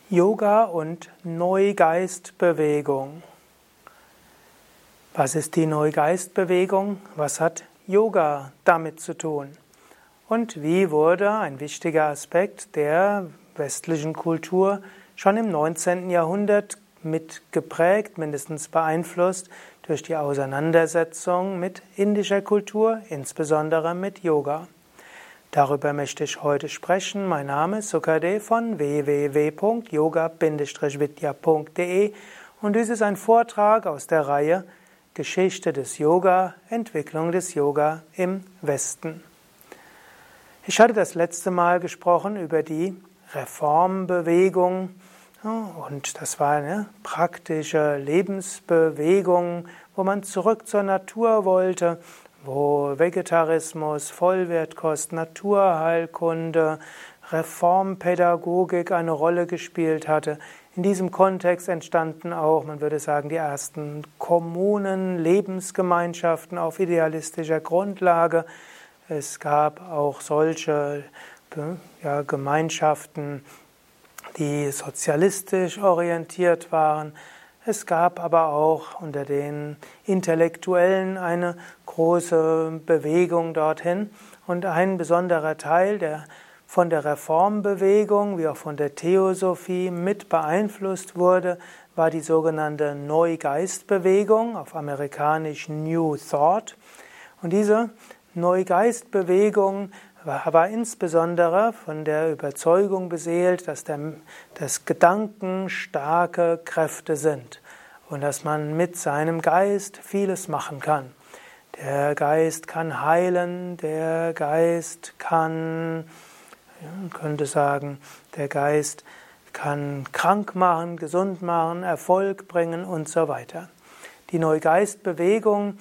Yoga und Neugeistbewegung. Was ist die Neugeistbewegung? Was hat Yoga damit zu tun? Und wie wurde ein wichtiger Aspekt der westlichen Kultur schon im 19. Jahrhundert mitgeprägt, mindestens beeinflusst durch die Auseinandersetzung mit indischer Kultur, insbesondere mit Yoga? Darüber möchte ich heute sprechen. Mein Name ist Sukade von www.yoga-vidya.de und dies ist ein Vortrag aus der Reihe Geschichte des Yoga, Entwicklung des Yoga im Westen. Ich hatte das letzte Mal gesprochen über die Reformbewegung und das war eine praktische Lebensbewegung, wo man zurück zur Natur wollte, wo Vegetarismus, Vollwertkost, Naturheilkunde, Reformpädagogik eine Rolle gespielt hatte. In diesem Kontext entstanden auch, man würde sagen, die ersten Kommunen, Lebensgemeinschaften auf idealistischer Grundlage. Es gab auch solche Gemeinschaften, die sozialistisch orientiert waren. Es gab aber auch unter den Intellektuellen eine große Bewegung dorthin und ein besonderer Teil, der von der Reformbewegung wie auch von der Theosophie mit beeinflusst wurde, war die sogenannte Neugeistbewegung, auf amerikanisch New Thought. Und diese Neugeistbewegung war insbesondere von der Überzeugung beseelt, dass Gedanken starke Kräfte sind und dass man mit seinem Geist vieles machen kann. Der Geist kann heilen, der Geist kann, man könnte sagen, der Geist kann krank machen, gesund machen, Erfolg bringen und so weiter. Die Neugeistbewegung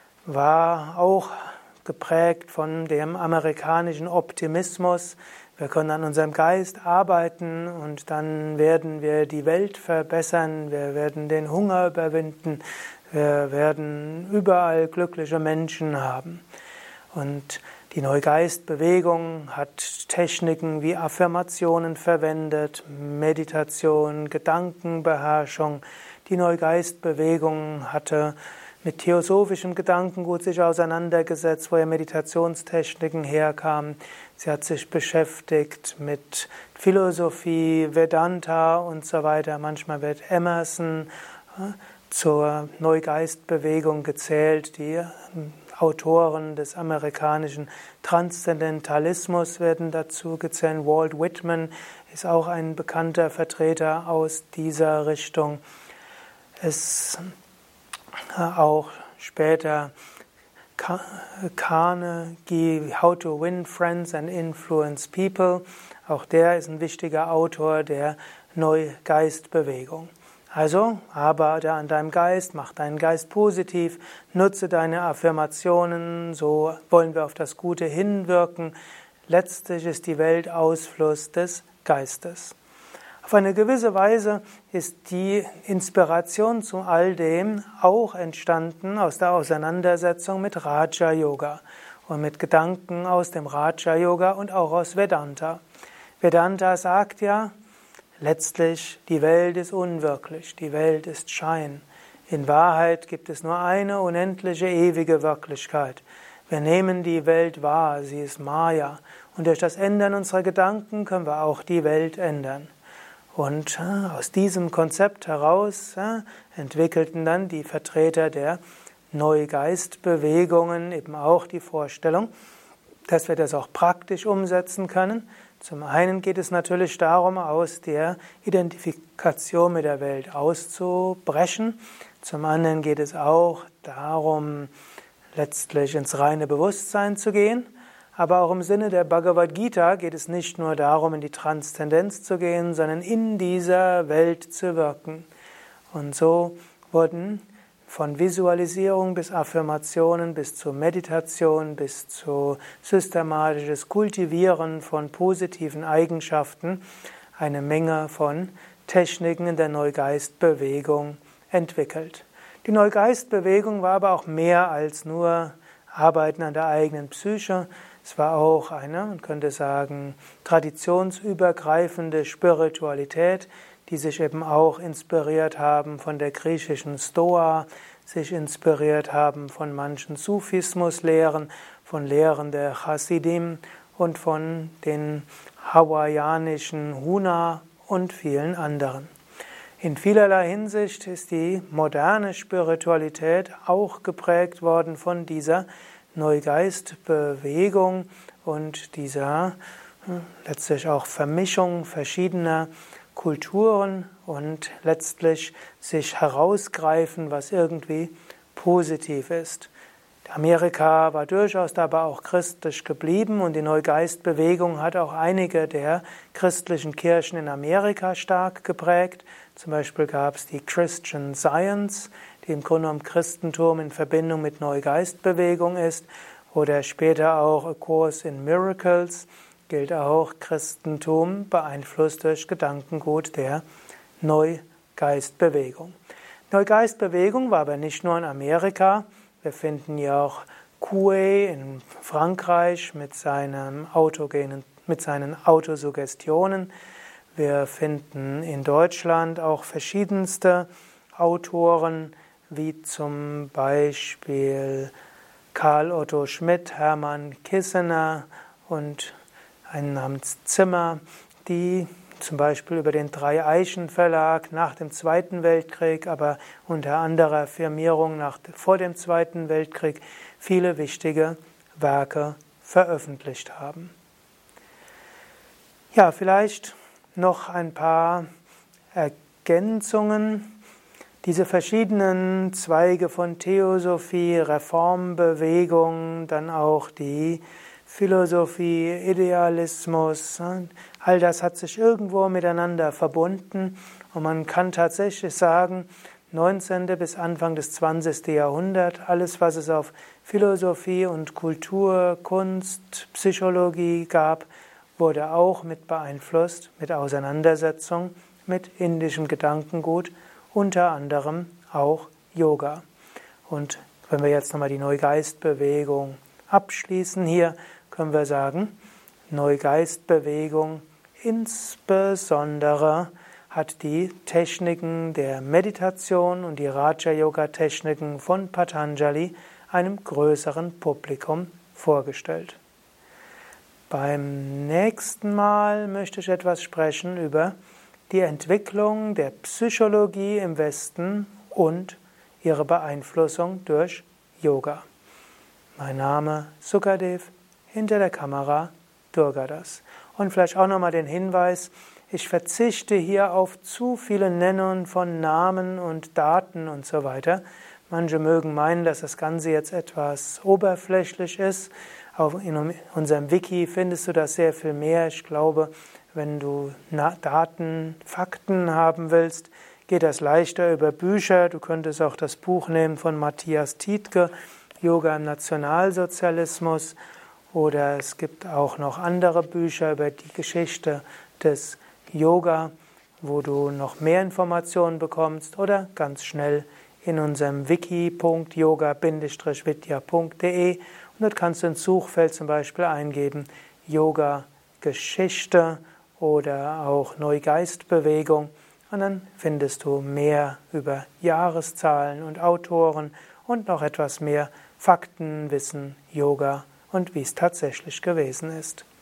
war auch geprägt von dem amerikanischen Optimismus. Wir können an unserem Geist arbeiten und dann werden wir die Welt verbessern, wir werden den Hunger überwinden, wir werden überall glückliche Menschen haben. Und die Neugeistbewegung hat Techniken wie Affirmationen verwendet, Meditation, Gedankenbeherrschung. Die Neugeistbewegung hatte mit theosophischem Gedankengut sich auseinandergesetzt, woher Meditationstechniken herkamen. Sie hat sich beschäftigt mit Philosophie, Vedanta und so weiter. Manchmal wird Emerson zur Neugeistbewegung gezählt. Die Autoren des amerikanischen Transzendentalismus werden dazu gezählt. Walt Whitman ist auch ein bekannter Vertreter aus dieser Richtung. Auch später Carnegie, How to Win Friends and Influence People, auch der ist ein wichtiger Autor der Neugeistbewegung. Also arbeite an deinem Geist, mach deinen Geist positiv, nutze deine Affirmationen, so wollen wir auf das Gute hinwirken. Letztlich ist die Welt Ausfluss des Geistes. Auf eine gewisse Weise ist die Inspiration zu all dem auch entstanden aus der Auseinandersetzung mit Raja Yoga und mit Gedanken aus dem Raja Yoga und auch aus Vedanta. Vedanta sagt ja, letztlich die Welt ist unwirklich, die Welt ist Schein. In Wahrheit gibt es nur eine unendliche, ewige Wirklichkeit. Wir nehmen die Welt wahr, sie ist Maya. Und durch das Ändern unserer Gedanken können wir auch die Welt ändern. Und aus diesem Konzept heraus entwickelten dann die Vertreter der Neugeistbewegungen eben auch die Vorstellung, dass wir das auch praktisch umsetzen können. Zum einen geht es natürlich darum, aus der Identifikation mit der Welt auszubrechen. Zum anderen geht es auch darum, letztlich ins reine Bewusstsein zu gehen. Aber auch im Sinne der Bhagavad Gita geht es nicht nur darum, in die Transzendenz zu gehen, sondern in dieser Welt zu wirken. Und so wurden von Visualisierung bis Affirmationen, bis zu Meditation, bis zu systematisches Kultivieren von positiven Eigenschaften eine Menge von Techniken in der Neugeistbewegung entwickelt. Die Neugeistbewegung war aber auch mehr als nur Arbeiten an der eigenen Psyche. Es war auch eine, man könnte sagen, traditionsübergreifende Spiritualität, die sich eben auch inspiriert haben von der griechischen Stoa, sich inspiriert haben von manchen Sufismuslehren, von Lehren der Chassidim und von den hawaiianischen Huna und vielen anderen. In vielerlei Hinsicht ist die moderne Spiritualität auch geprägt worden von dieser Neugeistbewegung und dieser letztlich auch Vermischung verschiedener Kulturen und letztlich sich herausgreifen, was irgendwie positiv ist. Amerika war durchaus dabei auch christlich geblieben und die Neugeistbewegung hat auch einige der christlichen Kirchen in Amerika stark geprägt. Zum Beispiel gab es die Christian Science, die im Grunde genommen Christentum in Verbindung mit Neugeistbewegung ist, oder später auch A Course in Miracles, gilt auch Christentum beeinflusst durch Gedankengut der Neugeistbewegung. Neugeistbewegung war aber nicht nur in Amerika. Wir finden ja auch Coué in Frankreich mit seinen Autosuggestionen. Wir finden in Deutschland auch verschiedenste Autoren, wie zum Beispiel Karl Otto Schmidt, Hermann Kissener und einen namens Zimmer, die zum Beispiel über den Drei-Eichen-Verlag nach dem Zweiten Weltkrieg, aber unter anderer Firmierung vor dem Zweiten Weltkrieg viele wichtige Werke veröffentlicht haben. Ja, vielleicht noch ein paar Ergänzungen. Diese verschiedenen Zweige von Theosophie, Reformbewegung, dann auch die Philosophie, Idealismus, all das hat sich irgendwo miteinander verbunden und man kann tatsächlich sagen, 19. bis Anfang des 20. Jahrhundert, alles was es auf Philosophie und Kultur, Kunst, Psychologie gab, wurde auch mit beeinflusst, mit Auseinandersetzung mit indischem Gedankengut, unter anderem auch Yoga. Und wenn wir jetzt nochmal die Neugeistbewegung abschließen hier, können wir sagen, Neugeistbewegung insbesondere hat die Techniken der Meditation und die Raja-Yoga-Techniken von Patanjali einem größeren Publikum vorgestellt. Beim nächsten Mal möchte ich etwas sprechen über die Entwicklung der Psychologie im Westen und ihre Beeinflussung durch Yoga. Mein Name Sukadev, hinter der Kamera Durgadas. Und vielleicht auch nochmal den Hinweis, ich verzichte hier auf zu viele Nennungen von Namen und Daten und so weiter. Manche mögen meinen, dass das Ganze jetzt etwas oberflächlich ist. Auch in unserem Wiki findest du das sehr viel mehr. Ich glaube, wenn du Daten, Fakten haben willst, geht das leichter über Bücher. Du könntest auch das Buch nehmen von Matthias Tiedtke, Yoga im Nationalsozialismus. Oder es gibt auch noch andere Bücher über die Geschichte des Yoga, wo du noch mehr Informationen bekommst oder ganz schnell in unserem wiki.yoga-vidya.de und dort kannst du ins Suchfeld zum Beispiel eingeben Yoga Geschichte oder auch Neugeistbewegung und dann findest du mehr über Jahreszahlen und Autoren und noch etwas mehr Faktenwissen, Yoga und wie es tatsächlich gewesen ist.